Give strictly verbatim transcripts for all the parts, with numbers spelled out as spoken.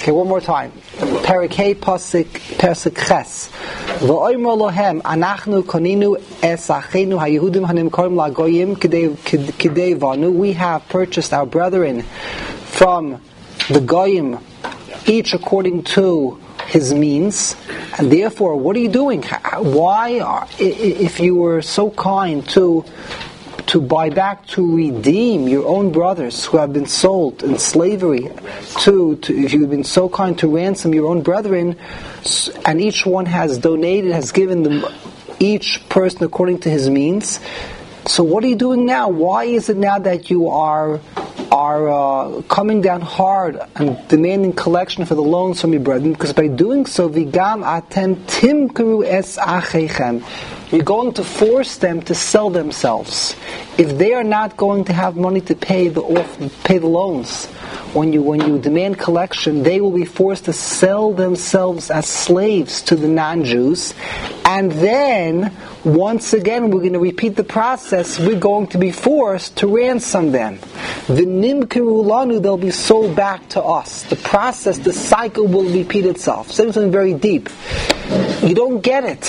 Okay, one more time. Perikei Pasik Persik Ches. V'oimer lohem anachnu koninu es achenu haYehudim hanimkorim lagoyim kidei vanu. We have purchased our brethren from the goyim, each according to his means, and therefore, what are you doing? Why, are, if you were so kind to to buy back, to redeem your own brothers who have been sold in slavery, to, to if you've been so kind to ransom your own brethren, and each one has donated, has given them each person according to his means. So what are you doing now? Why is it now that you are are uh, coming down hard and demanding collection for the loans from your brethren? Because by doing so, vigam atem timkru es achechem, you're going to force them to sell themselves. If they are not going to have money to pay the off, pay the loans, when you when you demand collection, they will be forced to sell themselves as slaves to the non-Jews, and then once again we're going to repeat the process. We're going to be forced to ransom them. The nimkiru lanu, they'll be sold back to us. The process, the cycle will repeat itself. Something very deep. You don't get it.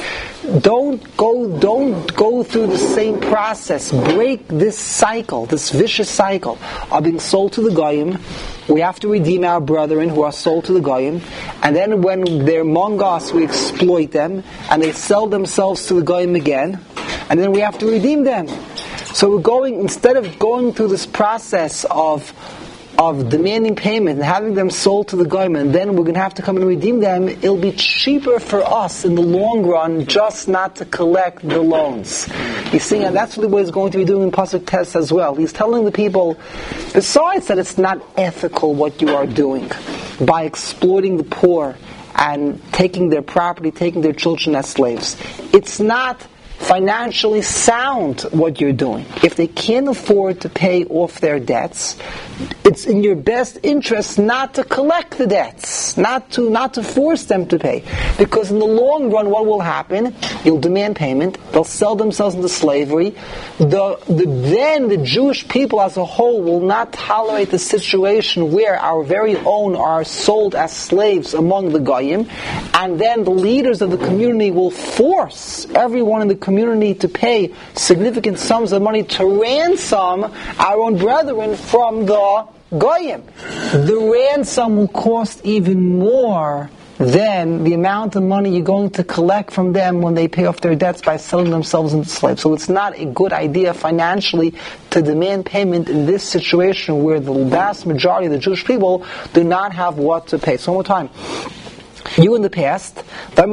Don't go, don't go through the same process. Break this cycle, this vicious cycle of being sold to the goyim. We have to redeem our brethren who are sold to the goyim, and then when they're among us, we exploit them, and they sell themselves to the goyim again, and then we have to redeem them. So we're going, instead of going through this process of of demanding payment and having them sold to the goyim, and then we're going to have to come and redeem them, it'll be cheaper for us in the long run just not to collect the loans. You see, and that's what he's going to be doing in Pasuk Tes as well. He's telling the people, besides that it's not ethical what you are doing by exploiting the poor and taking their property, taking their children as slaves, it's not financially sound what you're doing. If they can't afford to pay off their debts, it's in your best interest not to collect the debts, not to not to force them to pay. Because in the long run, what will happen? You'll demand payment, they'll sell themselves into slavery, the, the then the Jewish people as a whole will not tolerate the situation where our very own are sold as slaves among the Goyim, and then the leaders of the community will force everyone in the community to pay significant sums of money to ransom our own brethren from the Goyim. The ransom will cost even more than the amount of money you're going to collect from them when they pay off their debts by selling themselves into slaves. So it's not a good idea financially to demand payment in this situation where the vast majority of the Jewish people do not have what to pay. So one more time. You in the past, in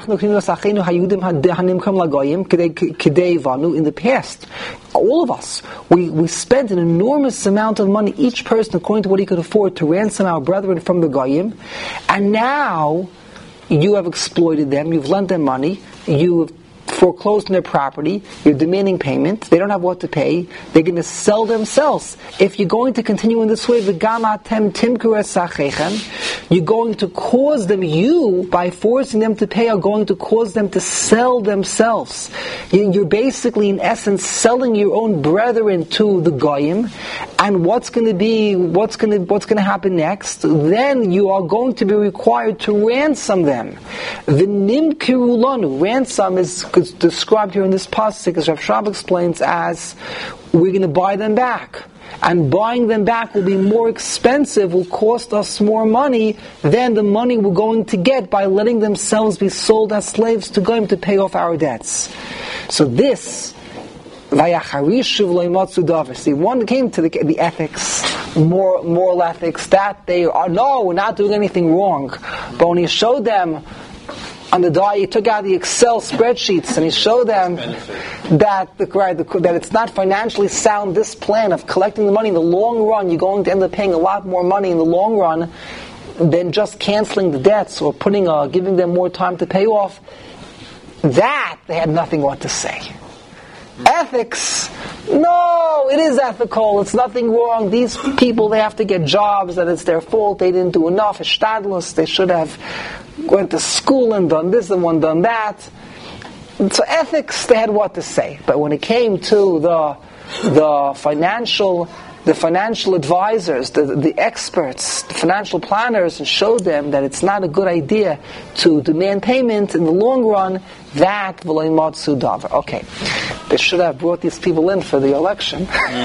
the past, all of us, we, we spent an enormous amount of money, each person according to what he could afford, to ransom our brethren from the Goyim, and now you have exploited them, you've lent them money, you've foreclosed on their property, you're demanding payment, they don't have what to pay, they're going to sell themselves. If you're going to continue in this way, you're going to cause them, you, by forcing them to pay, are going to cause them to sell themselves. You're basically, in essence, selling your own brethren to the Goyim, and what's going to be, what's going to, what's going to happen next? Then you are going to be required to ransom them. V'nimkiru lanu, ransom is described here in this pasuk, as Rav Shab explains, as we're going to buy them back. And buying them back will be more expensive, will cost us more money than the money we're going to get by letting themselves be sold as slaves to Goyim to pay off our debts. So this, see, one came to the, the ethics, moral, moral ethics, that they are, no, we're not doing anything wrong. But when he showed them on the day, he took out the Excel spreadsheets and he showed them that the, right, the, that it's not financially sound, this plan of collecting the money in the long run. You're going to end up paying a lot more money in the long run than just canceling the debts or putting, uh, giving them more time to pay off. That they had nothing what to say. Ethics, no, it is ethical, it's nothing wrong. These people, they have to get jobs, and it's their fault, they didn't do enough. Hishtadlus, they should have went to school and done this and one done that. So ethics, they had what to say. But when it came to the the financial the financial advisors, the, the experts, the financial planners, and showed them that it's not a good idea to demand payment in the long run, that v'lo matzu davar. Okay, they should have brought these people in for the election.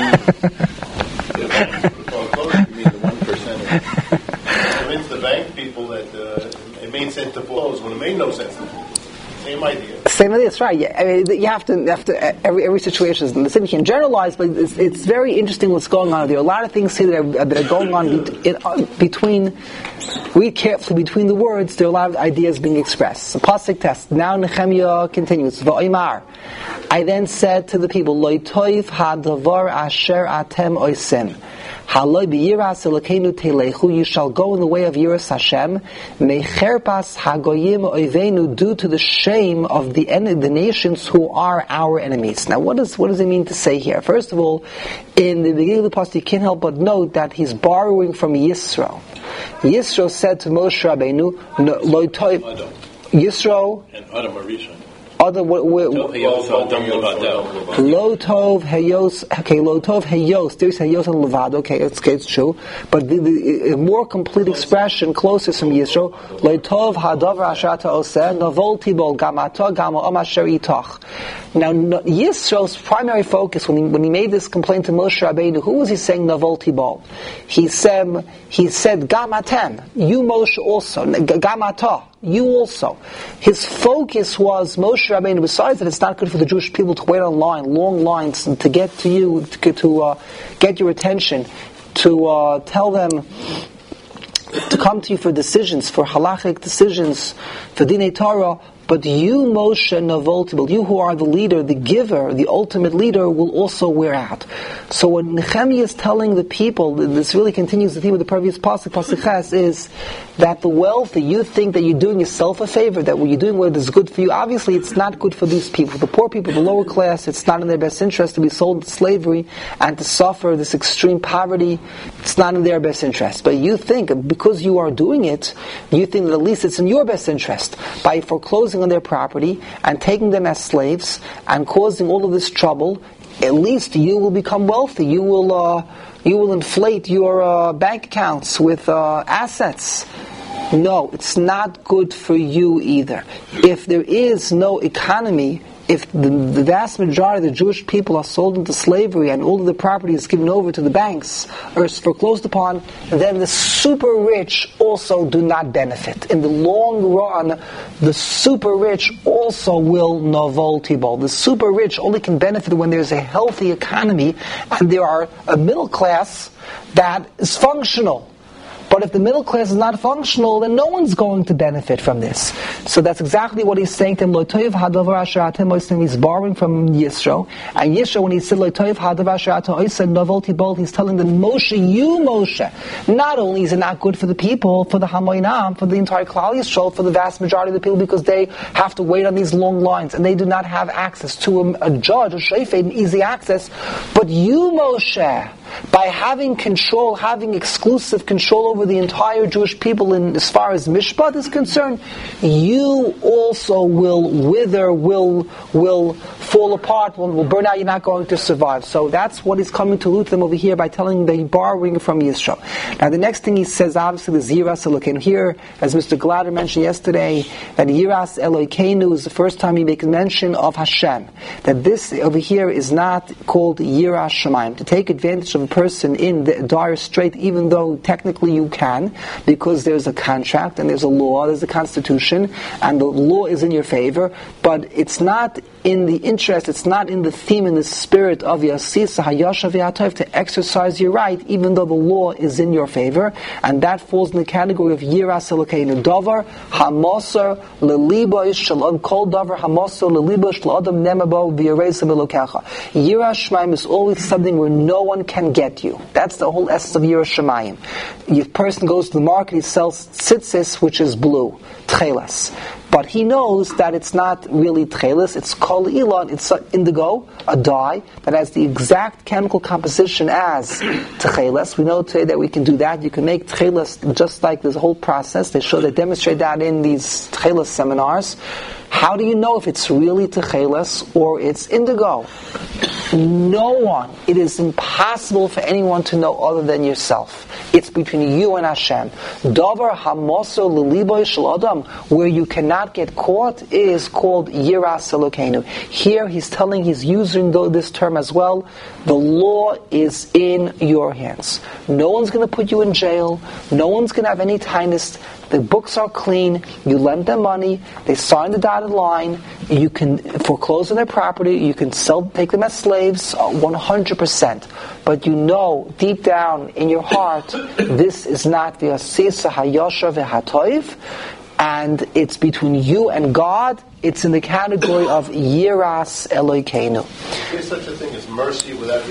Convince the bank people that uh, it made sense to foreclose when it made no sense to foreclose. Same idea. Same idea. That's right. Yeah, I mean, you have to. You have to. Every every situation is the same. You can generalize, but it's, it's very interesting what's going on. There are a lot of things here that are, that are going on be, in, uh, between. Read carefully between the words. There are a lot of ideas being expressed. A pasuk test. Now Nehemiah continues. Va'imar. I then said to the people, Lo toiv hadavar asher atem oisim. You shall go in the way of Yiras Hashem, mecherpas hagoyim oivenu, due to the shame of the en- the nations who are our enemies. Now, what does what does it mean to say here? First of all, in the beginning of the pasuk, you can't help but note that he's borrowing from Yisro. Yisro said to Moshe Rabbeinu, "Lo toiv." Yisro and Adam Arisha. Other what, what, lo tov hayos. Okay, lo tov hayos. There's hayos and levado. Okay, it's, okay, it's true. But the, the a more complete expression, closest from Yisro, lo tov hadavar ashata oseh novol tibol gamato gamo amasher itoch. Now, Yisro's primary focus when he, when he made this complaint to Moshe Rabbeinu, who was he saying novol tibol? He said he said gamatem. You Moshe also gamato. You also. His focus was Moshe Rabbeinu. Besides that, it's not good for the Jewish people to wait on line, long lines, to get to you, to get, to, uh, get your attention, to uh, tell them to come to you for decisions, for halachic decisions, for Dinei Torah. But you, Moshe Navoltibel, you who are the leader, the giver, the ultimate leader, will also wear out. So what Nehemiah is telling the people, this really continues the theme of the previous pasuk, pasuk Ches, is that the wealthy, you think that you're doing yourself a favor, that what you're doing what is good for you. Obviously, it's not good for these people. The poor people, the lower class, it's not in their best interest to be sold into slavery and to suffer this extreme poverty. It's not in their best interest. But you think, because you are doing it, you think that at least it's in your best interest by foreclosing on their property and taking them as slaves and causing all of this trouble. At least you will become wealthy. You will uh, you will inflate your uh, bank accounts with uh, assets. No, it's not good for you either. If there is no economy, if the, the vast majority of the Jewish people are sold into slavery and all of the property is given over to the banks or is foreclosed upon, then the super rich also do not benefit. In the long run, the super rich also will novol tibol. The super rich only can benefit when there's a healthy economy and there are a middle class that is functional. But if the middle class is not functional, then no one's going to benefit from this. So that's exactly what he's saying to him. Lo toiv hadavar asher atem oisem. He's borrowing from Yisro. And Yisro, when he said Lo toiv hadavar asher atem oisem novol tibol, he's telling them, Moshe, you Moshe, not only is it not good for the people, for the Hamoinam, for the entire Klal Yisrael, for the vast majority of the people, because they have to wait on these long lines and they do not have access to a, a judge, a shofet, and easy access. But you Moshe, by having control, having exclusive control over the entire Jewish people in, as far as Mishpat is concerned, you also will wither, will will fall apart, will, will burn out, you're not going to survive. So that's what he's coming to allude to them over here by telling them, borrowing from Yisro. Now the next thing he says, obviously, the Yiras Elokeinu. Here, as Mister Glatter mentioned yesterday, that Yiras Elokeinu is the first time he makes mention of Hashem. That this over here is not called Yiras Shamayim. To take advantage of a person in the dire strait, even though technically you can, because there's a contract and there's a law, there's a constitution, and the law is in your favor, but it's not in the interest, it's not in the theme, in the spirit of Yasisa Hayashav Yatov to exercise your right, even though the law is in your favor, and that falls in the category of Yiras Elokeinu. Davar Hamoser Leliba Shalom Kol Davar Hamoser Leliba Shalom Nemabo V'Yarezim Elokecha. Yiras Shamayim is always something where no one can get you. That's the whole essence of Yiras Shamayim. A person goes to the market, he sells tzitzis, which is blue, tchelas. But he knows that it's not really tchelis, it's kol ilan, it's indigo, a dye, that has the exact chemical composition as tchelis. We know today that we can do that. You can make tchelis just like this whole process. They show, they demonstrate that in these tchelis seminars. How do you know if it's really tchelis or it's indigo? No one. It is impossible for anyone to know other than yourself. It's between you and Hashem. Davar hamoso liliboy shel adam, where you cannot get caught, is called yiras Elokeinu. Here he's telling, he's using this term as well. The law is in your hands. No one's going to put you in jail. No one's going to have any tinus. The books are clean. You lend them money. They sign the dotted line. You can foreclose on their property. You can sell, take them as slaves, one hundred percent. But you know, deep down in your heart, this is not the asisa hayosha v'hatoiv, and it's between you and God. It's in the category of yiras Elokeinu. Is there such a thing as mercy without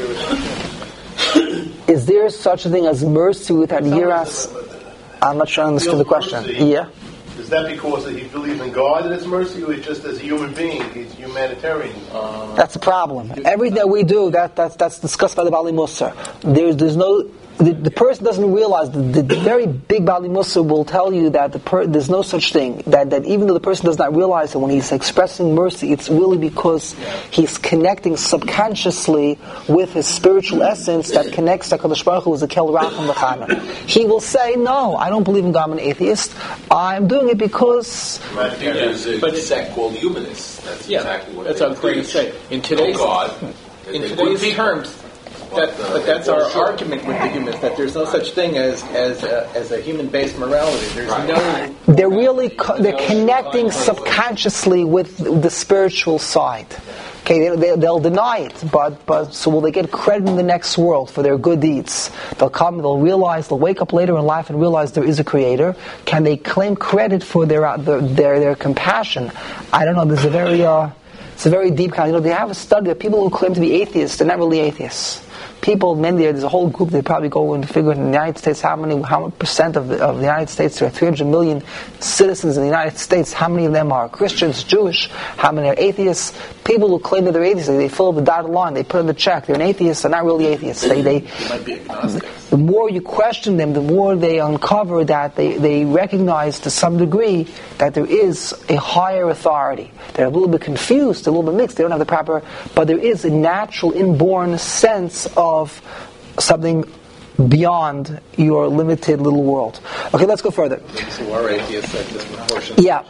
yiras? Is there such a thing as mercy without yiras? I'm not sure I understood the question. Mercy, yeah. Is that because he believes in God and it's mercy, or just as a human being, he's humanitarian? Uh, that's the problem. Everything that we do, that that's that's discussed by the Bali Musar. There's there's no. The, the person doesn't realize that the, the very big Bali Musar will tell you that the per, there's no such thing. That, that even though the person does not realize that when he's expressing mercy, it's really because he's connecting subconsciously with his spiritual essence that connects to HaKadosh Baruch Hu as a Kel Racham V'Chana. He will say, no, I don't believe in God, I'm an atheist. I'm doing it because... But it's that called humanist. That's yeah, exactly what that's what I was going to say. In today's, no God, in today's terms... That, but that's our argument with the humans, that there's no such thing as as a, as a human-based morality. There's no... They're really, co- they're connecting subconsciously with the spiritual side. Okay, they, they, they'll deny it, but, but so will they get credit in the next world for their good deeds? They'll come, they'll realize, they'll wake up later in life and realize there is a creator. Can they claim credit for their uh, their, their, their compassion? I don't know, there's a very... Uh, it's a very deep kind. You know, they have a study of people who claim to be atheists. They're not really atheists. People, many there, there's a whole group. They probably go and figure in the United States how many, how much percent of the, of the United States. There are three hundred million citizens in the United States. How many of them are Christians, Jewish? How many are atheists? People who claim that they're atheists, they fill the dotted line. They put in the check. They're an atheist. They're not really atheists. They, they, they might be agnostics. The more you question them, the more they uncover that they, they recognize to some degree that there is a higher authority. They're a little bit confused, a little bit mixed. They don't have the proper, but there is a natural, inborn sense of something beyond your limited little world. Okay, let's go further. So our atheists at this proportion. Yeah.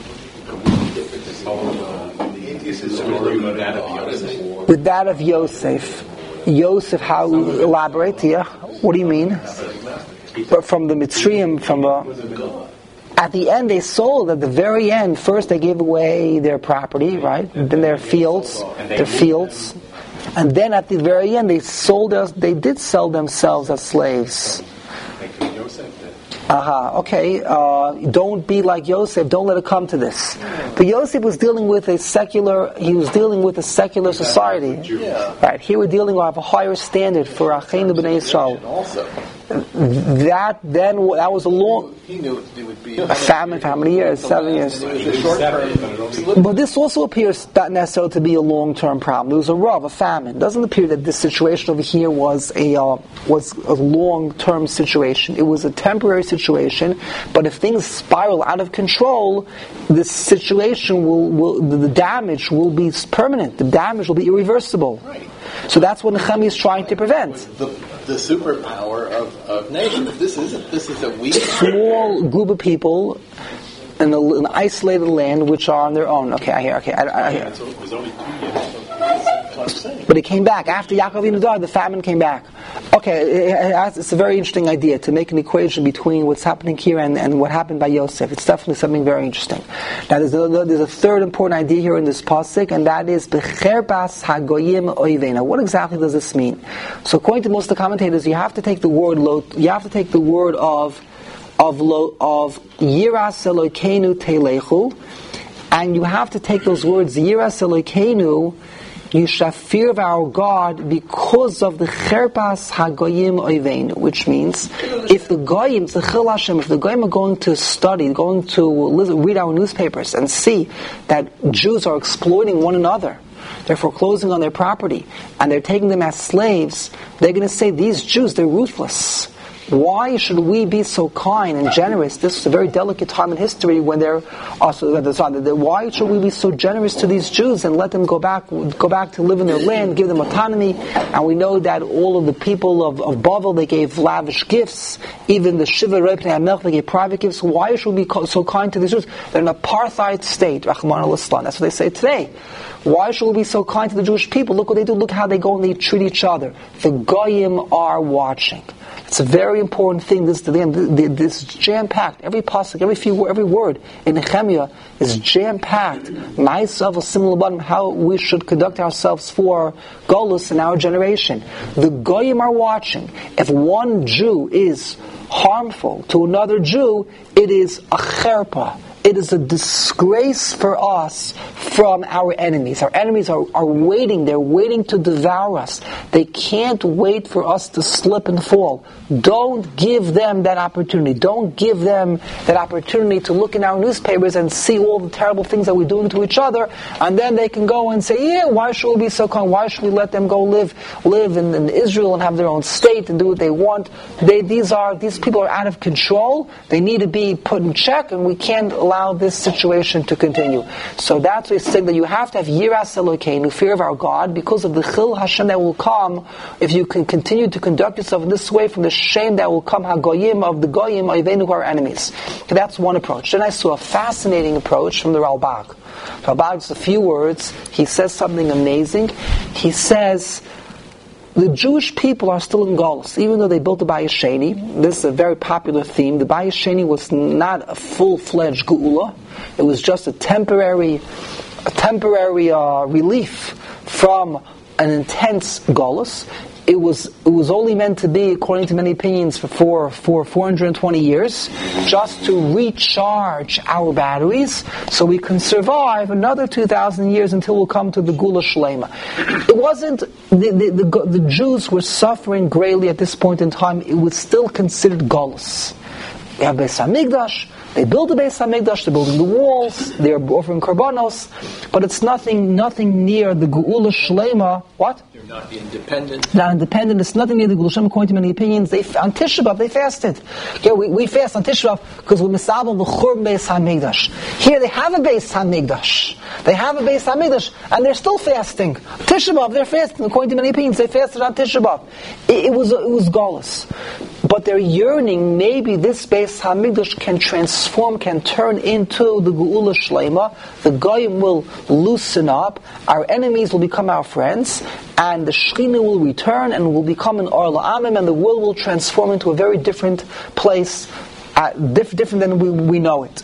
With that of Yosef. Yosef, how elaborate here? What do you mean? But from the Mitzrayim, from the... At the end, they sold. At the very end, first they gave away their property, right? And then their fields, their fields, and then at the very end, they sold us. They did sell themselves as slaves. Aha. Uh-huh. Okay. Uh, don't be like Yosef. Don't let it come to this. But Yosef was dealing with a secular. He was dealing with a secular society. Yeah. Right. Here we're dealing with a higher standard for Achenu B'nai Yisrael. Also. That then that was a long. He knew it would be a famine for how many years? Seven years. But this also appears not necessarily to be a long-term problem. There was a rav, a famine. It doesn't appear that this situation over here was a uh, was a long-term situation. It was a temporary situation. But if things spiral out of control, this situation will, will the damage will be permanent. The damage will be irreversible. Right. So that's what Nehemiah is trying to prevent. The, the superpower of, of nations. This isn't. This is a weak, small group of people in an isolated land which are on their own. Okay, I hear. Okay, I, I hear. But it came back after Yaakov Avinu died. The famine came back. Okay, it's a very interesting idea to make an equation between what's happening here and, and what happened by Yosef. It's definitely something very interesting. Now, there's a, there's a third important idea here in this pasuk, and that is B'cherbas hagoyim oivena. What exactly does this mean? So, according to most of the commentators, you have to take the word lot. You have to take the word of of lo, of yiras Elokeinu telechu, and you have to take those words yiras Elokeinu You should have fear of our God because of the cherpas hagoyim oivenu, which means if the goyim, the chil Hashem, if the goyim are going to study, going to listen, read our newspapers and see that Jews are exploiting one another, they're foreclosing on their property, and they're taking them as slaves, they're going to say, these Jews, they're ruthless. Why should we be so kind and generous? This is a very delicate time in history when they're also. Why should we be so generous to these Jews and let them go back, go back to live in their land, give them autonomy? And we know that all of the people of, of Bavel, they gave lavish gifts. Even the Shiva Rei Pnei HaMelech, they gave private gifts. Why should we be so kind to these Jews? They're an apartheid state. Rahman al-Islam. That's what they say today. Why should we be so kind to the Jewish people? Look what they do. Look how they go and they treat each other. The Goyim are watching. It's a very important thing. This to them. This is jam-packed. Every pasuk, every few, every word in Nehemiah is jam-packed. Myself, a similar button. How we should conduct ourselves for Golus in our generation. The Goyim are watching. If one Jew is harmful to another Jew, it is a cherpa. It is a disgrace for us from our enemies. Our enemies are, are waiting. They're waiting to devour us. They can't wait for us to slip and fall. Don't give them that opportunity. Don't give them that opportunity to look in our newspapers and see all the terrible things that we're doing to each other, and then they can go and say, yeah, why should we be so kind? Why should we let them go live live in, in Israel and have their own state and do what they want? They, these are these people are out of control. They need to be put in check, and we can't allow this situation to continue. So that's what it's saying, that you have to have yiras Elokeinu, fear of our God, because of the chil Hashem that will come if you can continue to conduct yourself in this way, from the shame that will come hagoyim of the goyim oivenu, who are enemies. Okay, that's one approach. Then I saw a fascinating approach from the Ralbag. Ralbag, just a few words. He says something amazing. He says the Jewish people are still in Golus, even though they built the Bayis Sheni. This is a very popular theme. The Bayis Sheni was not a full-fledged Geula. It was just a temporary, a temporary uh, relief from an intense Golus. It was it was only meant to be, according to many opinions, for for, for four hundred twenty years, just to recharge our batteries, so we can survive another two thousand years until we'll come to the Gula Shlema. It wasn't the the, the the Jews were suffering greatly at this point in time. It was still considered Golus. We have Beis Hamikdash. They build the Beis Hamikdash, they're building the walls, they're offering korbanos, but it's nothing nothing near the Geula Shlema. What? They're not independent. They're not independent. It's nothing near the Geula Shlema, according to many opinions. They, on Tisha B'Av, they fasted. Okay, we, we fast on Tisha B'Av because we're misabel the Churban Beis Hamikdash. Here they have a Beis Hamikdash. They have a Beis Hamikdash, and they're still fasting. Tisha B'Av, they're fasting. According to many opinions, they fasted on Tisha B'Av. It, it was it was Golus. But they're yearning, maybe this Beis Hamikdash can transform, can turn into the Geula Shlema. The Goyim will loosen up, our enemies will become our friends, and the Shekhinah will return and will become an Or La'amim, and the world will transform into a very different place, uh, diff- different than we, we know it.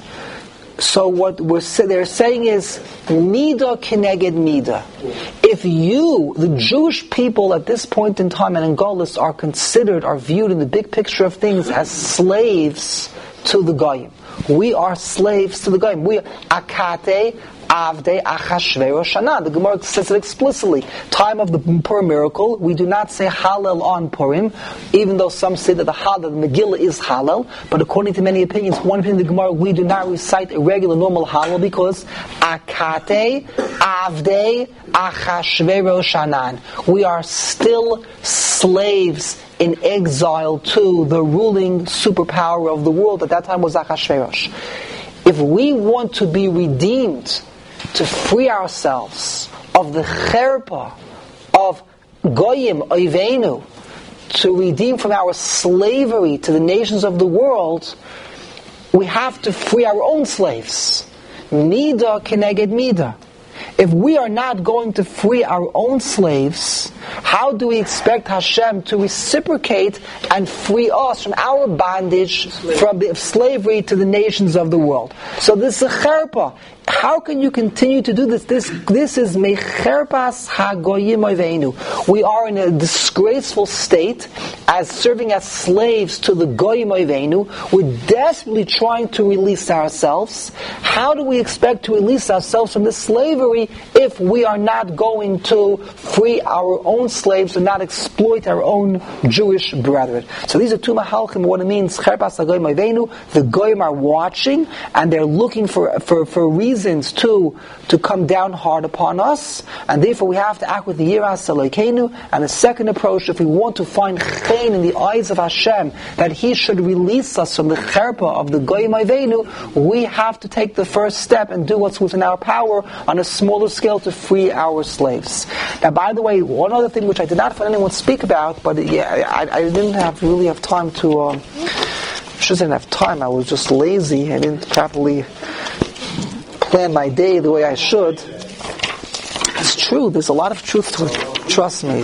So what we're they're saying is Mida Keneged Mida. If you, the Jewish people at this point in time and in Golus, are considered, are viewed in the big picture of things as slaves to the Goyim. We are slaves to the Goyim. We are Akate Avdei Achashverosh Shana. The Gemara says it explicitly. Time of the Purim miracle, we do not say Hallel on Purim, even though some say that the Hallel, the Megillah is Hallel, but according to many opinions, one opinion of the Gemara, we do not recite a regular normal Hallel because Akate Avdei Achashverosh Shanan. We are still slaves in exile to the ruling superpower of the world. At that time was Achashverosh. If we want to be redeemed, to free ourselves of the cherpa of Goyim, Oivenu, to redeem from our slavery to the nations of the world, we have to free our own slaves. Mida keneged mida. If we are not going to free our own slaves, how do we expect Hashem to reciprocate and free us from our bondage, from the slavery to the nations of the world? So this is a cherpa. How can you continue to do this? This this is mecherpas hagoyim oiveinu. We are in a disgraceful state as serving as slaves to the goyim oiveinu. We're desperately trying to release ourselves. How do we expect to release ourselves from this slavery if we are not going to free our own slaves and not exploit our own Jewish brethren? So these are two mahalchim. What it means, cherpas hagoyim oiveinu. The goyim are watching and they're looking for for for reasons. To, to come down hard upon us, and therefore we have to act with the Yiras Elokeinu. And the second approach, if we want to find chen in the eyes of Hashem, that He should release us from the cherpa of the Goyim Oiveinu, we have to take the first step and do what's within our power on a smaller scale to free our slaves. Now, by the way, one other thing which I did not find anyone speak about, but yeah, I, I didn't have really have time to. Um, I shouldn't have time. I was just lazy. I didn't properly plan my day the way I should. It's true. There's a lot of truth to it. Trust me.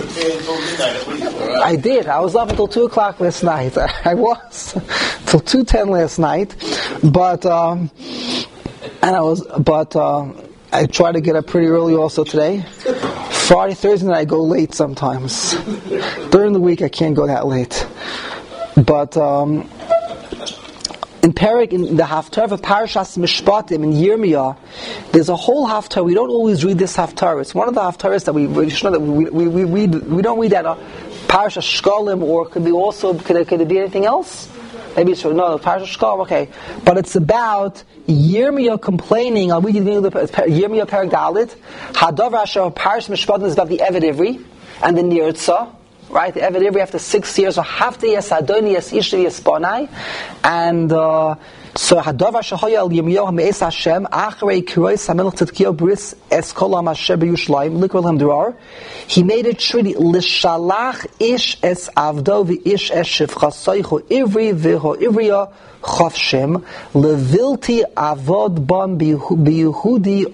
I did. I was up until two o'clock last night. I was till two ten last night, but um, and I was, but uh, I try to get up pretty early also today. Friday, Thursday night I go late sometimes. During the week I can't go that late, but. Um, In Perik, in the Haftarah of Parashas Mishpatim in Yirmiyah, there's a whole Haftarah. We don't always read this Haftarah. It's one of the Haftarahs that we, we should know that we we we, we, we don't read that uh, Parashas Shkolim, or could be also could it, could it be anything else? Maybe it's no Parashas Shkolim. Okay, but it's about Yirmiyah complaining. I'll read you the Yirmiyah Perik Dalit. Hadavar Asher Parashas Mishpatim is about the Eved Ivri and the Nirtza. Right, the Eved Ivri after six years, or Hafti Yes Adoni Yes Ishri Yes Bonai, and uh, so Hadavar Shehoya El Yirmiyahu Me'es Hashem Achrei Kirois Hamelech Tzidkiyahu Bris Es Kol Am Asher BeYushalayim Likol Hem Durar. He made a treaty L'Shalach Ish Es Avdo VeIsh Es Shivchasoichu Ivri V'Ho Ivriya Chavshem Levilti Avod Bam Biyehudi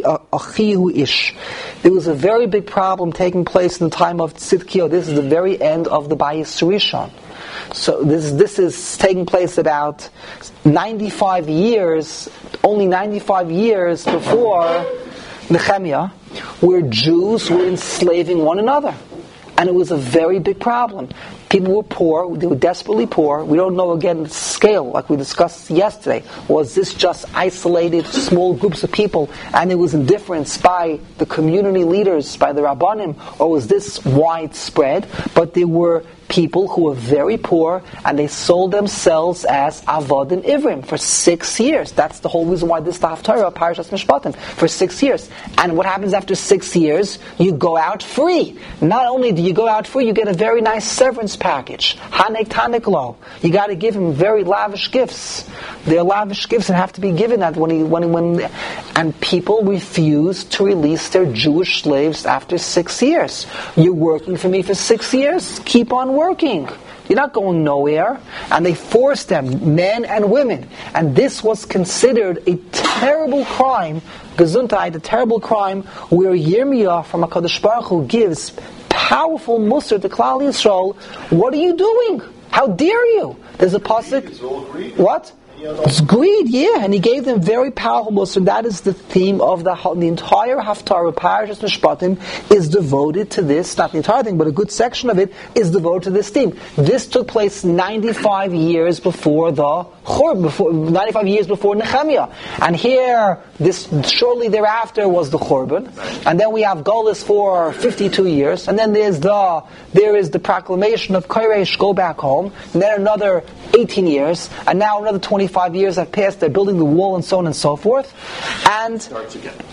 Achihu Ish. There was a very big problem taking place in the time of Tzidkiyahu. This is the very end of the Bayis Rishon. So this this is taking place about ninety-five years, only ninety-five years before Nehemiah, where Jews were enslaving one another. And it was a very big problem. People were poor, they were desperately poor. We don't know again the scale, like we discussed yesterday. Was this just isolated small groups of people and it was indifference by the community leaders, by the Rabbanim, or was this widespread? But there were people who were very poor and they sold themselves as Avodim Ivrim for six years. That's the whole reason why this Haftarah, Parashas Mishpatim, for six years. And what happens after six years? You go out free. Not only do you go out free, you get a very nice severance package. Hanek Tanek Lo. You got to give him very lavish gifts. They're lavish gifts that have to be given at when he, when he, when, and people refuse to release their Jewish slaves after six years. You're working for me for six years? Keep on working. You're not going nowhere. And they forced them, men and women. And this was considered a terrible crime, Gesundheit, a terrible crime, where Yirmiyah from HaKadosh Baruch Hu gives powerful Musar to Klal Yisrael. What are you doing? How dare you? There's a pasuk. What? It's greed, yeah, and he gave them very powerful Musar, and that is the theme of the the entire Haftarah, Parashas Mishpatim, is devoted to this. Not the entire thing, but a good section of it is devoted to this theme. This took place ninety-five years before the Churban, before ninety-five years before Nehemiah, and here, this shortly thereafter was the Churban, and then we have Golus for fifty-two years, and then there's the there is the proclamation of Koresh, go back home, and then another eighteen years, and now another twenty-five years have passed, they're building the wall and so on and so forth, and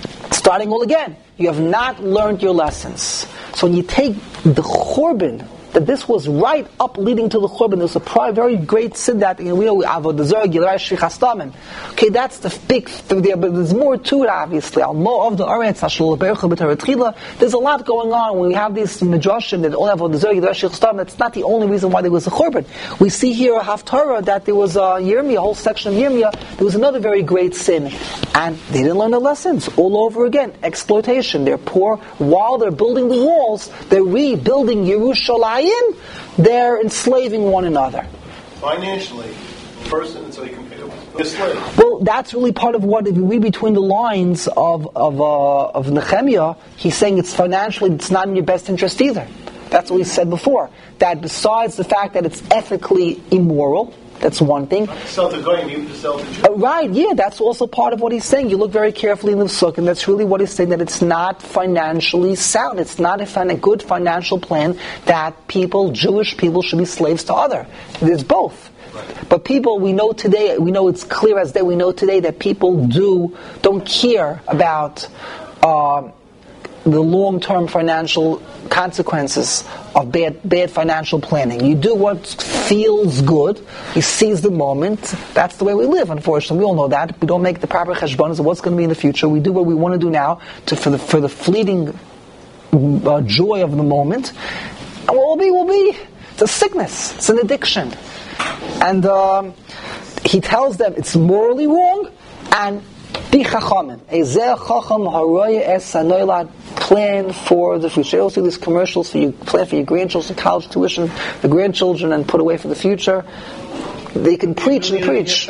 starting all again. You have not learned your lessons. So when you take the Churban that this was right up leading to the Churban. There's a pri- very great sin that, you know, we know, Avodah Zarah, Gilai Shvichas Damim. Okay, that's the big thing there, but there's more to it, obviously. Al-Mo of the Aretz, Hashal Bercha B'Torah Tchila. There's a lot going on when we have these Midrashim that all Avodah Zarah, Gilai Shvichas Damim. That's not the only reason why there was a Churban. We see here a Haftarah that there was a Yirmiyah, a whole section of Yirmiyah. There was another very great sin, and they didn't learn the lessons all over again. Exploitation. They're poor. While they're building the walls, they're rebuilding Yerushalayim. They're enslaving one another. Financially, person, so they can pay a slave. Well, that's really part of what, if you read between the lines of of uh, of Nehemiah, he's saying it's financially, it's not in your best interest either. That's what he said before. That besides the fact that it's ethically immoral, that's one thing. Sell to Goyim, even to sell to Jews. Uh, right, yeah, that's also part of what he's saying. You look very carefully in the Psuk, and that's really what he's saying, that it's not financially sound. It's not a, fin- a good financial plan that people, Jewish people, should be slaves to other. There's both. Right. But people, we know today, we know it's clear as day, we know today that people do, don't care about uh, the long-term financial consequences of bad bad financial planning. You do what feels good. You seize the moment. That's the way we live, unfortunately. We all know that. We don't make the proper cheshbonos of what's going to be in the future. We do what we want to do now to, for the for the fleeting uh, joy of the moment. And what will be, will be. It's a sickness. It's an addiction. And um, he tells them it's morally wrong, and be chachamim. Ezeh chacham haroya es hanoilad. Plan for the future. You also do these commercials for you, plan for your grandchildren, college tuition, the grandchildren, and put away for the future. They can preach and preach.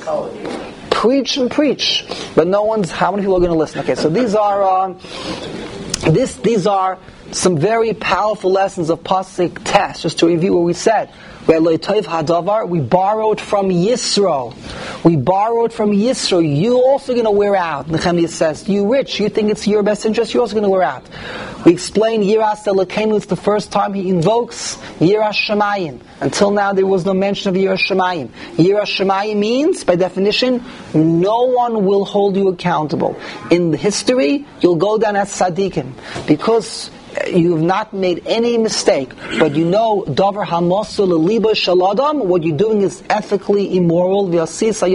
Preach and preach. But no one's, how many people are going to listen? Okay, so these are, um, this, these are some very powerful lessons of Pasuk Tes. Just to review what we said. We borrowed from Yisro. We borrowed from Yisro. You're also going to wear out. Nehemiah says, you rich, you think it's your best interest, you're also going to wear out. We explained Yiras Elokeinu, it's the first time he invokes Yiras Shamayim. Until now there was no mention of Yiras Shamayim. Yiras Shamayim means, by definition, no one will hold you accountable. In history, you'll go down as Tzaddikim. Because you have not made any mistake, but you know davar hamosul liba shaladam, what you're doing is ethically immoral. We have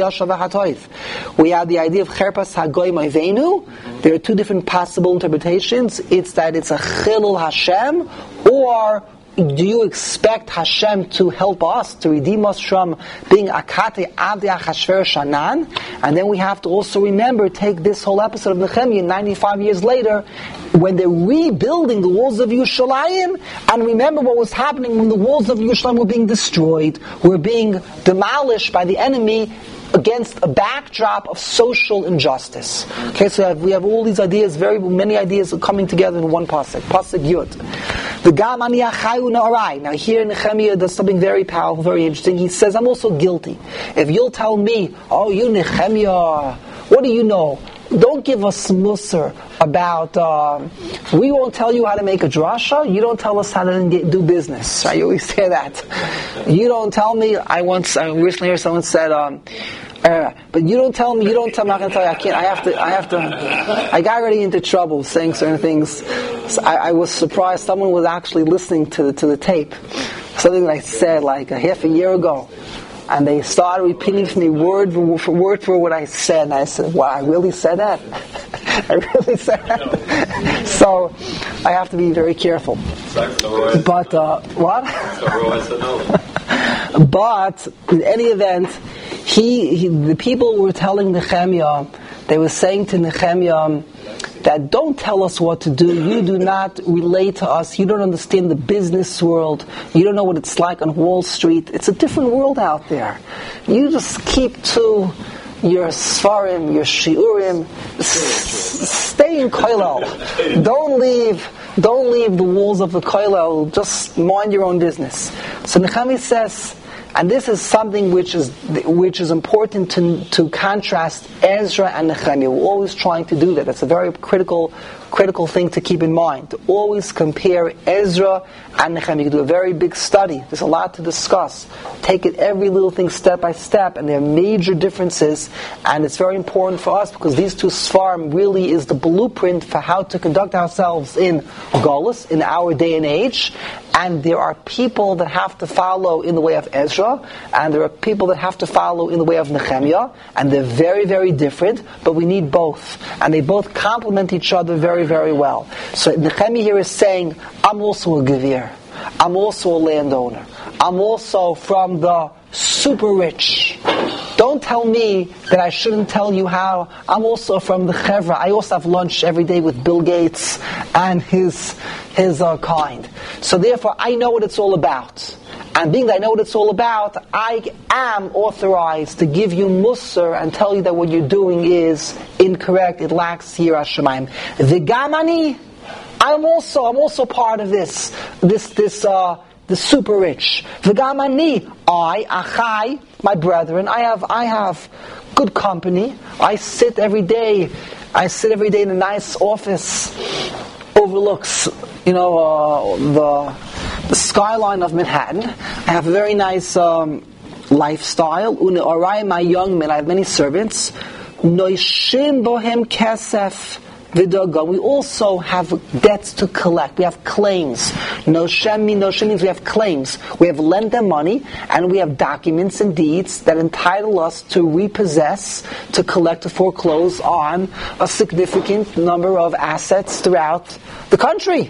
the idea of cherpas hagoyim avenu. There are two different possible interpretations. It's that it's a chilul Hashem, or do you expect Hashem to help us, to redeem us from being akate avdi achashver shanan? And then we have to also remember, take this whole episode of Nehemiah ninety-five years later, when they're rebuilding the walls of Yerushalayim, and remember what was happening when the walls of Yerushalayim were being destroyed, were being demolished by the enemy, against a backdrop of social injustice. Okay, so we have, we have all these ideas, very many ideas coming together in one pasuk. Pasuk Yud. The Gam ani achayu na'arai. Now here Nehemiah does something very powerful, very interesting. He says, I'm also guilty. If you'll tell me, oh, you Nehemiah, what do you know? Don't give us musar about, uh, we won't tell you how to make a drasha, you don't tell us how to do business. Right? You always say that. You don't tell me, I once, I recently heard someone said, um, uh, but you don't tell me, you don't tell me, I'm not going to tell you, I can't, I have to, I have to, I got already into trouble saying certain things. So I, I was surprised someone was actually listening to, to the tape. Something that I said like a half a year ago. And they started repeating to me word for word for what I said. And I said, wow, I really said that? I really said that? So, I have to be very careful. But, uh, what? But, in any event, he, he, the people were telling Nehemiah, they were saying to Nehemiah, that don't tell us what to do. You do not relate to us. You don't understand the business world. You don't know what it's like on Wall Street. It's a different world out there. You just keep to your Sfarim, your Shiurim. S- stay in Koilel. Don't leave. Don't leave the walls of the Koilel. Just mind your own business. So Nehemiah says, and this is something which is which is important to to contrast Ezra and Nehemiah. We're always trying to do that. That's a very critical critical thing to keep in mind. To always compare Ezra and Nehemiah. You can do a very big study. There's a lot to discuss. Take it every little thing step by step, and there are major differences. And it's very important for us because these two Sfarim really is the blueprint for how to conduct ourselves in Golus, in our day and age. And there are people that have to follow in the way of Ezra, and there are people that have to follow in the way of Nehemiah, and they're very, very different, but we need both. And they both complement each other very, very well. So Nehemiah here is saying, I'm also a Gevir. I'm also a landowner. I'm also from the super rich. Don't tell me that I shouldn't tell you how. I'm also from the Chevra. I also have lunch every day with Bill Gates and his his uh, kind. So therefore, I know what it's all about. And being that I know what it's all about, I am authorized to give you mussar and tell you that what you're doing is incorrect. It lacks Yiras Shamayim. V'gamani, I'm also I'm also part of this this this. Uh, The super rich. V'gamani, I, achai, my brethren, I have, I have good company. I sit every day, I sit every day in a nice office, overlooks, you know, uh, the, the skyline of Manhattan. I have a very nice um, lifestyle. Une orai, my young men, I have many servants. Noishim bohem kesef. We also have debts to collect. We have claims. Noshem Noshem means we have claims. We have lent them money, and we have documents and deeds that entitle us to repossess, to collect, to foreclose on a significant number of assets throughout the country.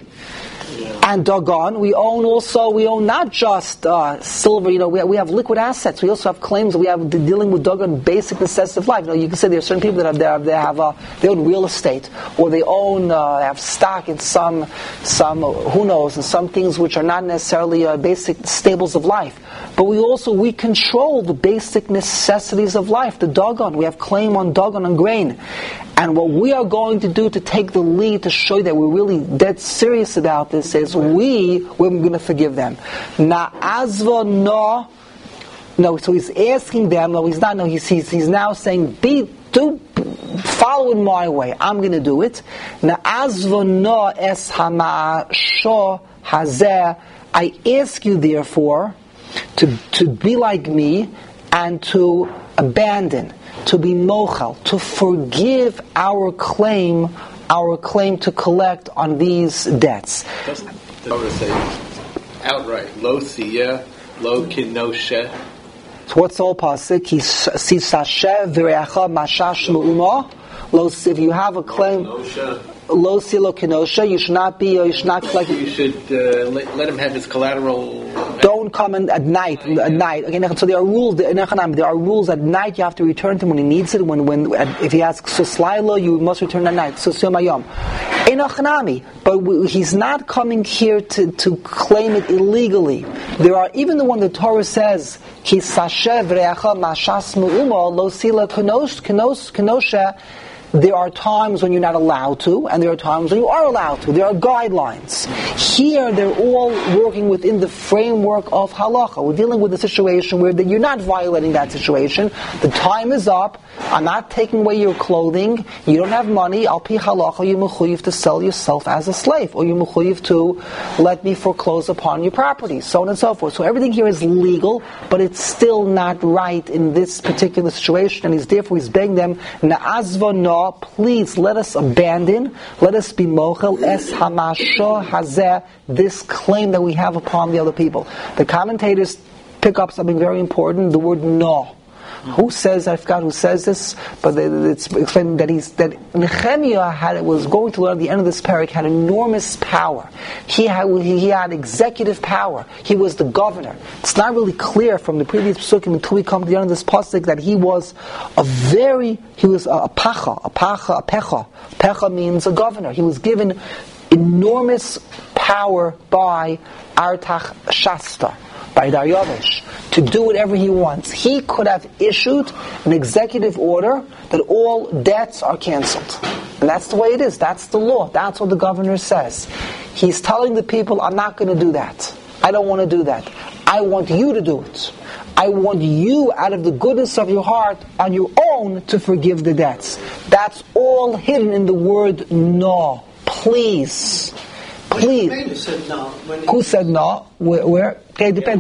And Dagon, we own also, we own not just uh, silver, you know, we have, we have liquid assets. We also have claims. We have dealing with Dagon basic necessities of life. You know, you can say there are certain people that have, they have, they have, uh, they own real estate, or they own, uh, have stock in some, some, uh, who knows, in some things which are not necessarily uh, basic staples of life. But we also, we control the basic necessities of life, the Dagon. We have claim on Dagon and grain. And what we are going to do to take the lead to show you that we're really dead serious about this is we, we're going to forgive them. Na azva no, no. So he's asking them. No, he's not. No, he's he's, he's now saying, be do follow in my way. I'm going to do it. Na azva no es hamasho hazeh. I ask you therefore to to be like me and to abandon, to be mochel, to forgive our claim, our claim to collect on these debts. Doesn't the Torah say outright, lo siyeh, lo kinoshe? So what's all pasuk? Ki sisashe v'reacha mashash mu'uma. Lo, if you have a claim, lo silo kinosha, you should not be, you should not collect. You should uh, let, let him have his collateral. Don't come in at night. At night. Okay, so there are rules. There are rules at night. You have to return to him when he needs it. When, when, if he asks so slylo, you must return at night. So mayom. Enochanami. But we, he's not coming here to, to claim it illegally. There are even the one the Torah says, ki sashev reacha mashas mu'uma lo sila kenosh kenosh kenosha. There are times when you're not allowed to, and there are times when you are allowed to. There are guidelines. Here, they're all working within the framework of halacha. We're dealing with a situation where you're not violating that situation. The time is up. I'm not taking away your clothing. You don't have money. Al pi halacha, you're mechuyev to sell yourself as a slave, or you're mechuyev to let me foreclose upon your property, so on and so forth. So everything here is legal, but it's still not right in this particular situation, and he's therefore he's begging them, na'azva no, please let us abandon, let us be mochel es hamasho hazeh, this claim that we have upon the other people. The commentators pick up something very important, the word no. Who says, I forgot who says this, but it's explained that he's, that Nehemiah had, was going to learn at the end of this parak, had enormous power. He had, he had executive power. He was the governor. It's not really clear from the previous psukim until we come to the end of this pasuk that he was a very, he was a, a pacha, a pacha, a pecha. Pecha means a governor. He was given enormous power by Artach Shasta, by Daryavish, to do whatever he wants. He could have issued an executive order that all debts are canceled. And that's the way it is. That's the law. That's what the governor says. He's telling the people, I'm not going to do that. I don't want to do that. I want you to do it. I want you, out of the goodness of your heart, on your own, to forgive the debts. That's all hidden in the word no. Please. Please. Said no. Who said no? Where? where? Okay, it depends.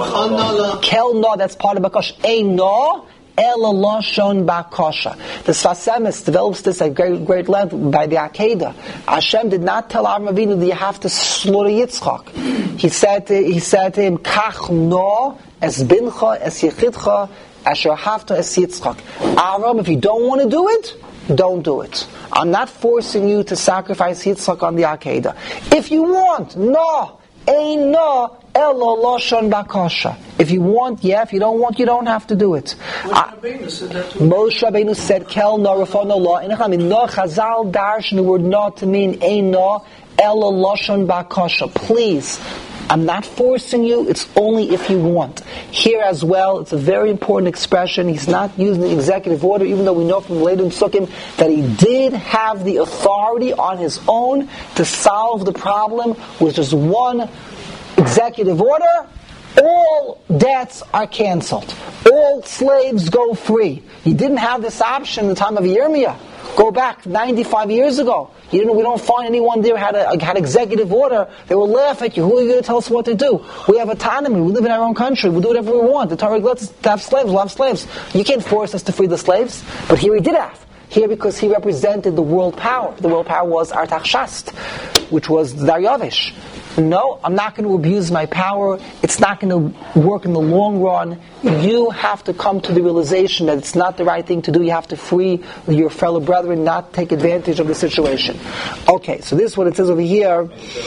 Kel no, that's part of Bakash. A no, el lashon bakasha. The Sfas Emes develops this at great, great length by the Akedah. Hashem did not tell Avraham Avinu that you have to slaughter Yitzchak. He said to, he said to him, Kach no es bincha es yechidcha asher hafta es Yitzchak. Avram, if you don't want to do it, don't do it. I'm not forcing you to sacrifice Yitzchak on the Akedah. If you want, no, ein no, elo loshon bakasha. If you want, yeah. If you don't want, you don't have to do it. Moshe Rabbeinu said that too. Moshe Rabbeinu said, "Kel no rafon no." In I mean, no Chazal darshan the word "no" to mean ein no, elo loshon bakasha. Please. I'm not forcing you, it's only if you want. Here as well, it's a very important expression. He's not using the executive order, even though we know from Leidim Sukkim that he did have the authority on his own to solve the problem with just one executive order. All debts are canceled. All slaves go free. He didn't have this option in the time of Yirmiyah. Go back ninety-five years ago. You know, we don't find anyone there had a had executive order. They will laugh at you. Who are you going to tell us what to do? We have autonomy. We live in our own country. We do whatever we want. The Torah lets us to have slaves. We'll have slaves. You can't force us to free the slaves. But here he did have. Here because he represented the world power. The world power was Artaxerxes, which was Daryavish. No, I'm not going to abuse my power. It's not going to work in the long run. You have to come to the realization that it's not the right thing to do. You have to free your fellow brethren, not take advantage of the situation. Okay, so this is what it says over here.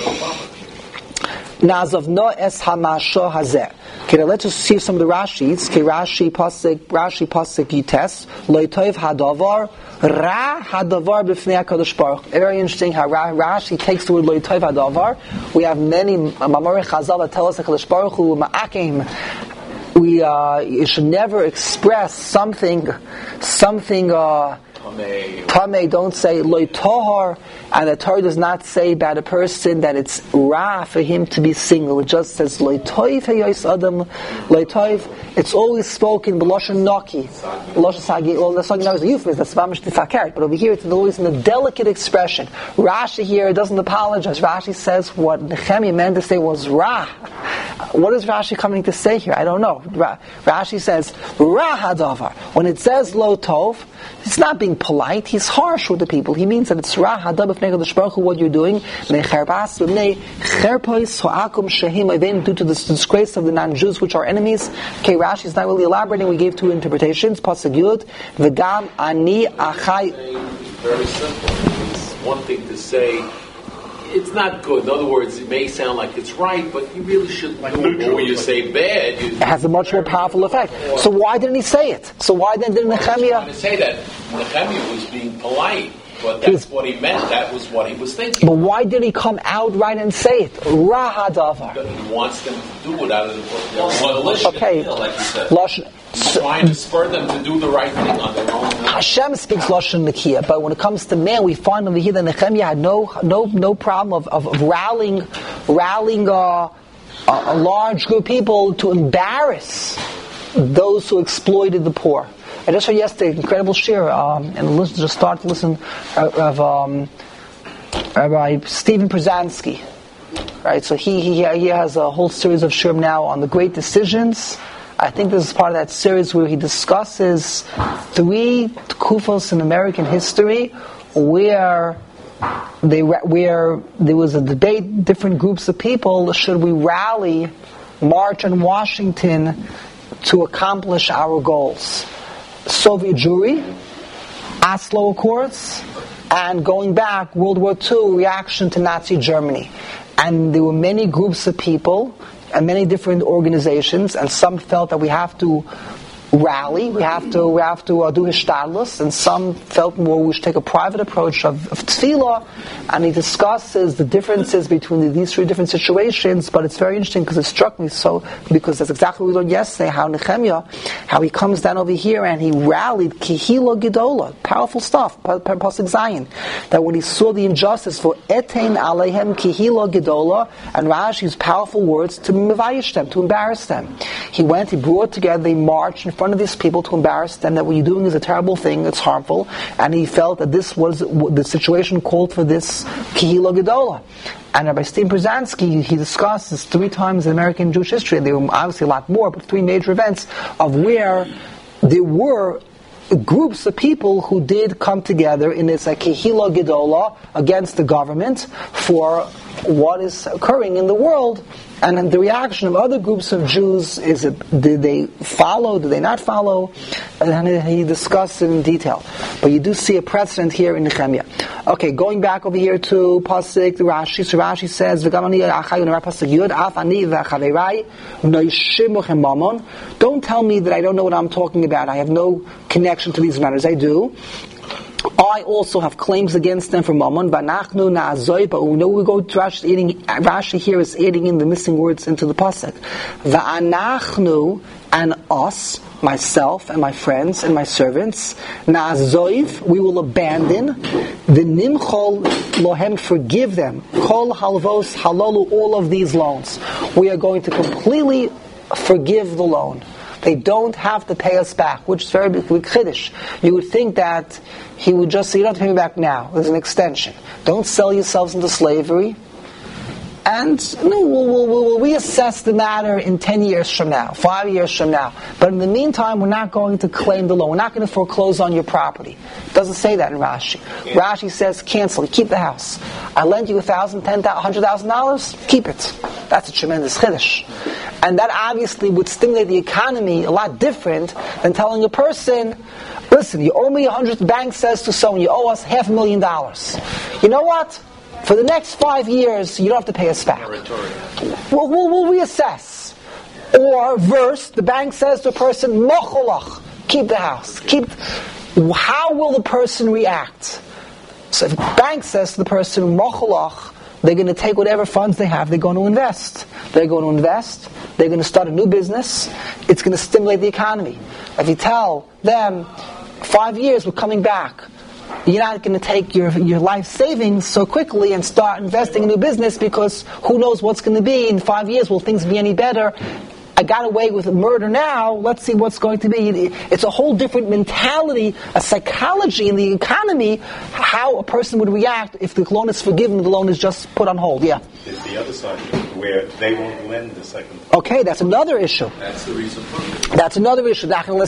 Nazav no es hamasho hazeh. Okay, now let's just see some of the Rashis. Okay, Rashi pasuk, Rashi pasuk yites loitoiv hadavar ra hadavar b'fnei Hakadosh Baruch. Very interesting how Rashi takes the word loitoiv hadavar. We have many Mamorei Chazal that tell us that Hakadosh Baruch Hu ma'akim. We uh, you should never express something, something. Uh, Tamei, don't say loy tohar, and the Torah does not say about a person that it's ra for him to be single. It just says loy toiv heyos adam, loy toiv. It's always spoken b'loshen naki, b'loshen sagi. Well, that's not a euphemism. That's mamish tifakert. But over here, it's always in a delicate expression. Rashi here doesn't apologize. Rashi says what Nehemiah meant to say was ra. What is Rashi coming to say here? I don't know. Ra- Rashi says ra hadavar. When it says lo tov, it's not being polite. He's harsh with the people. He means that it's ra hadab b'fnei Hakadosh Baruch Hu, what you're doing. Due to the disgrace of the non-Jews, which are enemies. Okay, Rashi is not really elaborating. We gave two interpretations. Pasuk Yud, v'gam ani achai. Very simple. It's one thing to say. It's not good. In other words, it may sound like it's right, but you really shouldn't like do it. Or when you say bad, you, it has a much more powerful effect. So why didn't he say it? So why then didn't Nehemiah? I was trying to say that Nehemiah was being polite, but that's what he meant. That was what he was thinking. But why did he come outright and say it? Ra hadavar. He wants them to do it out of the coalition. Okay. Like you said. Lashon, He's trying to spur them to do the right thing on their own. Hashem speaks Lashon Nakiya, but when it comes to man, we find over here that Nehemiah had no no no problem of, of, of rallying rallying uh, a, a large group of people to embarrass those who exploited the poor. I just heard yesterday incredible shir, um, and listen, just start to listen of um, Rabbi Stephen Przanski. Right, so he he he has a whole series of shirim now on the great decisions. I think this is part of that series where he discusses three kufos in American history where they where there was a debate, different groups of people, should we rally, march on Washington to accomplish our goals? Soviet Jewry, Oslo Accords, and going back, World War Two, reaction to Nazi Germany. And there were many groups of people and many different organizations, and some felt that we have to rally, we have to we have to uh, do hishtadlus, and some felt more we should take a private approach of, of tefillah, and he discusses the differences between the, these three different situations. But it's very interesting because it struck me so, because that's exactly what we learned yesterday, how Nehemiah, how he comes down over here and he rallied kihila gedola, powerful stuff, pasuk Zion, that when he saw the injustice for etein alehem kihila gedola, and Rashi's powerful words to mevayish them, to embarrass them. He went, he brought together, they marched in front of these people to embarrass them, that what you're doing is a terrible thing, it's harmful, and he felt that this was, the situation called for this kihila gedola. And Rabbi Stephen Przanski, he discusses three times in American Jewish history, and there were obviously a lot more, but three major events of where there were groups of people who did come together in this uh, kihila gedola against the government for what is occurring in the world, and the reaction of other groups of Jews is: it, did they follow? Did they not follow? And he discussed it in detail. But you do see a precedent here in Nehemiah. Okay, going back over here to Pasuk the Rashi. So Rashi says, don't tell me that I don't know what I'm talking about. I have no connection to these matters. I do. I also have claims against them for Mammon. V'anachnu na'azoi, but we know we go to Rashi, adding, Rashi here is adding in the missing words into the pasuk. V'anachnu, and us, myself and my friends and my servants, na'azoiv, we will abandon. V'nimchol lohem, forgive them. Kol halvos halalu, all of these loans. We are going to completely forgive the loan. They don't have to pay us back, which is very big chiddush. You would think that he would just say, you don't have to pay me back now. There's an extension. Don't sell yourselves into slavery. And no, we'll, we'll, we'll reassess the matter in ten years from now, five years from now. But in the meantime, we're not going to claim the loan. We're not going to foreclose on your property. It doesn't say that in Rashi. Yeah. Rashi says, cancel it, keep the house. I lend you a thousand, ten thousand, hundred thousand dollars, keep it. That's a tremendous chiddush. And that obviously would stimulate the economy a lot different than telling a person, listen, you owe me a hundred, the bank says to someone, you owe us half a million dollars. You know what? For the next five years, you don't have to pay us back. We'll, we'll, we'll reassess. Or verse, the bank says to a person, mocholach, keep the house. Keep. How will the person react? So if the bank says to the person, mocholach, they're going to take whatever funds they have, they're going to invest. They're going to invest, they're going to start a new business, it's going to stimulate the economy. If you tell them, five years, we're coming back, you're not going to take your your life savings so quickly and start investing in a new business, because who knows what's going to be in five years. Will things be any better? I got away with murder now, let's see what's going to be. It's a whole different mentality, a psychology in the economy, how a person would react if the loan is forgiven, the loan is just put on hold. Yeah? It's the other side, where they won't lend the second. Okay, that's another issue. That's the reason for it. That's another issue.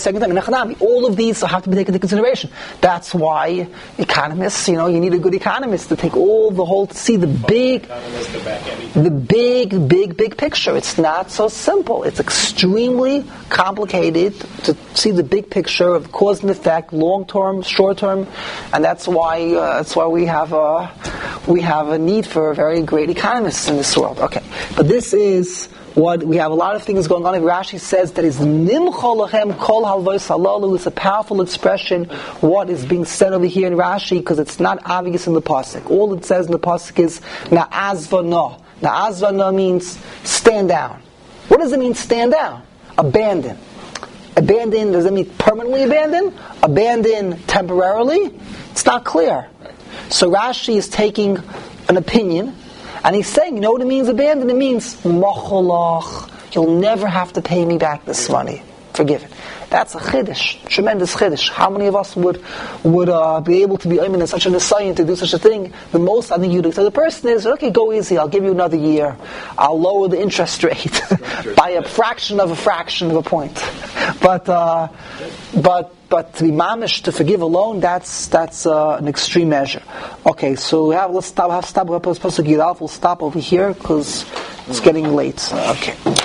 All of these have to be taken into consideration. That's why economists, you know, you need a good economist to take all the whole, to see the big, the big, big, big picture. It's not so simple. It's extremely complicated to see the big picture of cause and effect, long term, short term, and that's why uh, that's why we have a we have a need for very great economists in this world. Okay, but this is what we have. A lot of things going on. Rashi says that is nimchol lachem kol halvos halalu. It's a powerful expression. What is being said over here in Rashi, because it's not obvious in the pasuk. All it says in the pasuk is na'azva no. Na'azva no means stand down. What does it mean, stand down? Abandon. Abandon, does it mean permanently abandon? Abandon temporarily? It's not clear. So Rashi is taking an opinion, and he's saying, you know what it means, abandon? It means, mocholach, you'll never have to pay me back this money. Forgive it. That's a chiddush, tremendous chiddush. How many of us would would uh, be able to be aiming in such an assignment to do such a thing? The most I think you'd say the person is, okay, go easy, I'll give you another year. I'll lower the interest rate by a fraction of a fraction of a point. But uh, but but to be mamish, to forgive a loan, that's that's uh, an extreme measure. Okay, so we have, let's stop. Have stop. We'll stop over here because it's getting late. Okay.